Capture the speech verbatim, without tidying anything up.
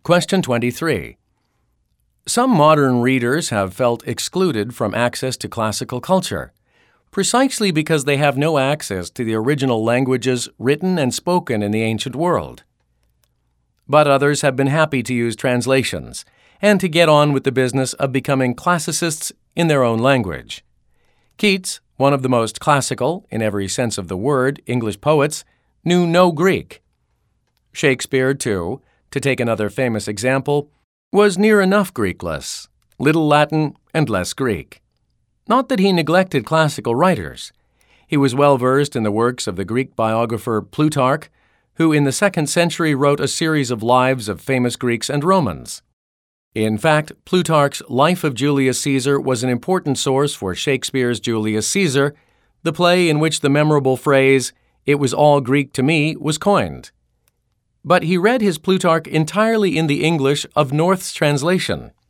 Question twenty-three. Some modern readers have felt excluded from access to classical culture, precisely because they have no access to the original languages written and spoken in the ancient world. But others have been happy to use translations and to get on with the business of becoming classicists in their own language. Keats, one of the most classical, in every sense of the word, English poets, knew no Greek. Shakespeare, too, to take another famous example, was near enough Greekless, little Latin and less Greek. Not that he neglected classical writers. He was well versed in the works of the Greek biographer Plutarch, who in the second century wrote a series of lives of famous Greeks and Romans. In fact, Plutarch's Life of Julius Caesar was an important source for Shakespeare's Julius Caesar, the play in which the memorable phrase, "It was all Greek to me," was coined. But he read his Plutarch entirely in the English of North's translation,